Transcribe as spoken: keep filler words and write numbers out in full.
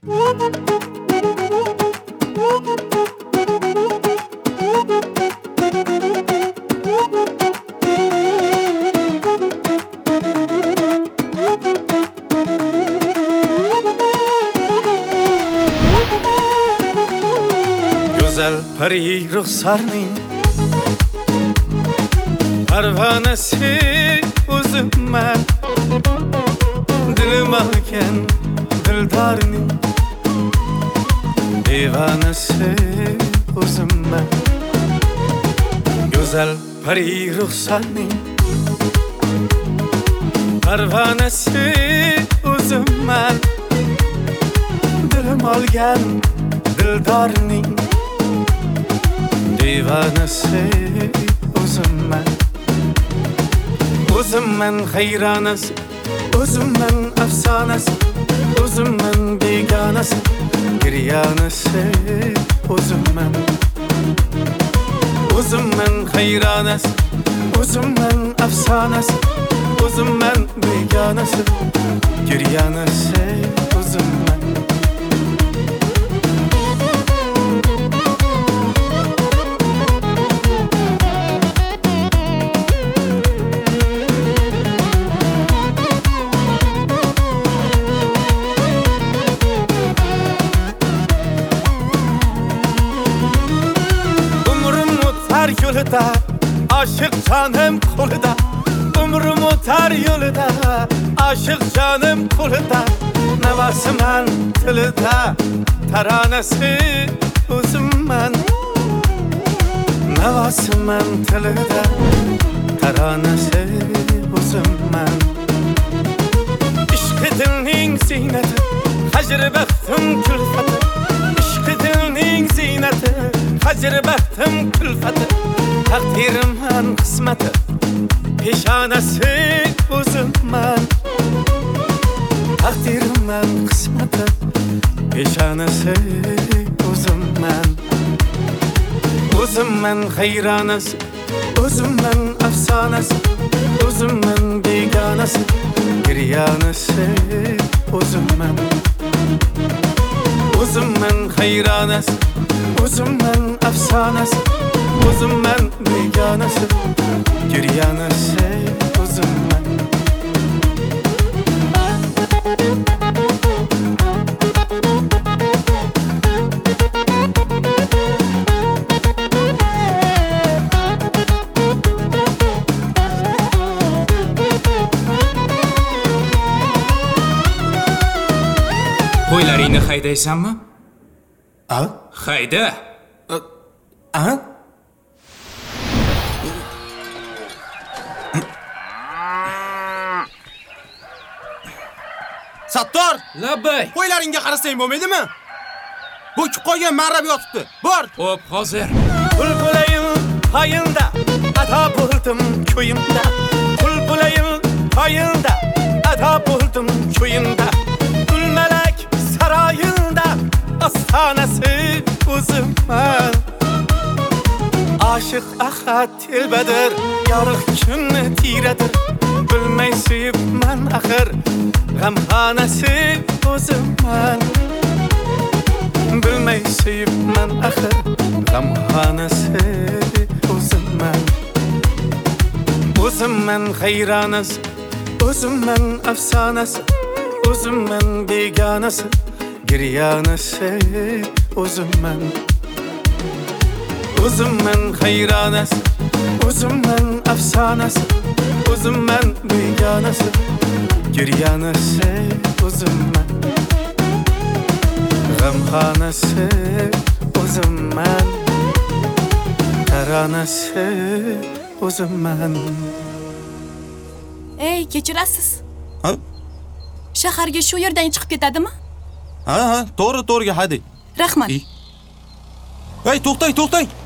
Güzel peri ruhsarning parvanasi o'zimman, dilim olgan dildorning divanasi o'zimman. Güzel peri ruhsarning parvanasi o'zimman, dilim olgan dildorning divanasi o'zimman. O'zimman hayronasi, o'zimman afsonasi, o'zimman begonasi, giryanasi o'zimman. O'zimman hayronasi, o'zimman afsonasi, o'zimman begonasi, giryanasi o'zimman. Yolda aşık canım kulda, umrum otar yolda aşık canım kulda. Navasıman tilida taranesi o'zimman, navasıman tilida taranesi o'zimman. Ishqi dilning ziynati, hajr baxtim kulfati, ishqi dilning ziynati, hajr baxtim kulfati. Takdirimman qismati, peshonasi o'zimman. Takdirimman qismati, peshonasi o'zimman. O'zimman hayronasi, o'zimman afsonasi, o'zimman begonasi, giryanasi o'zimman. O'zimman hayronasi, o'zimman afsonasi, o'zimman begonasi, giryanasi o'zimman. Qo'ylaringni haydaysanmi? A? Hayda. A? Sattor! Labbay. Qo'ylaringga qarasang bo'lmaydimi? Bo'kib qolgan marrab yotibdi. Bor. Xo'p, hozir. Bulbulayim payında ata buldum köyümde. Bulbulayim payında ata buldum köyümde. Gülmelek sarayında astanası o'zimman. Aşık ahad tilbedir, yarıq kunni tiradir. Bilmay suyibman axir, g'amxonasi o'zimman. Bilmay suyibman axir, g'amxonasi o'zimman. O'zimman hayronasi, o'zimman afsonasi, o'zimman begonasi, giryanasi o'zimman. O'zimman hayronasi, o'zimman afsonasi, o'zimman begonasi, giryanasi o'zimman. G'amxonasi o'zimman, taronasi o'zimman. Ey, kechirasiz. Ha? Shaharga shu yerdan chiqib ketadimi? Ha, ha, to'g'ri, to'g'riga haydang. Rahmat. Ey, to'xtang, to'xtang.